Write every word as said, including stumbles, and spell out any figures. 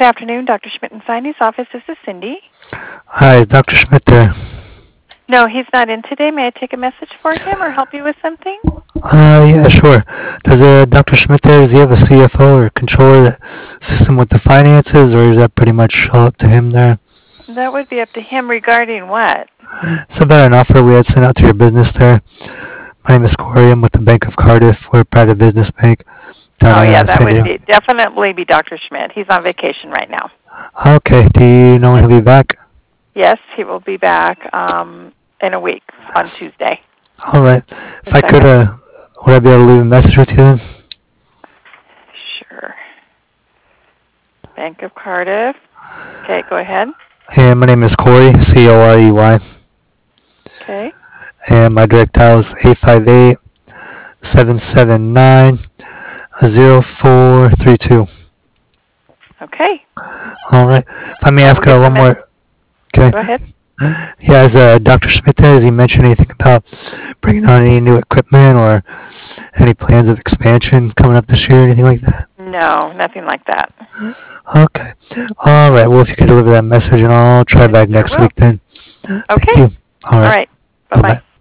Good afternoon, Doctor Schmidt and Siney's office. This is Cindy. Hi, is Doctor Schmidt there? No, he's not in today. May I take a message for him or help you with something? Uh, yeah, sure. Does uh, Doctor Schmidt there, does he have a C F O or controller that system with the finances, or is that pretty much all up to him there? That would be up to him regarding what? It's about an offer we had sent out to your business there. My name is Corey. I'm with the Bank of Cardiff. We're a private business bank down Oh, in yeah, uh, that San would Diego. be definitely be Doctor Schmidt. He's on vacation right now. Okay, do you know when he'll be back? Yes, he will be back um, in a week on Tuesday. All right. If The I could, second. uh, would I be able to leave a message with you then? Sure. Bank of Cardiff. Okay, go ahead. Hey, my name is Corey, C O R E Y, Okay. and my direct dial is eight five eight, seven seven nine, zero four three two. Okay. All right. If I may I will ask get uh, the one message. more. Okay. Go ahead. Yeah, has uh, Doctor Schmidt there, has he mentioned anything about bringing on any new equipment or any plans of expansion coming up this year, anything like that? No, nothing like that. Okay. All right. Well, if you could deliver that message, and I'll try I back sure next will. week then. Thank Okay. you. All All right. right. Bye-bye. Bye-bye.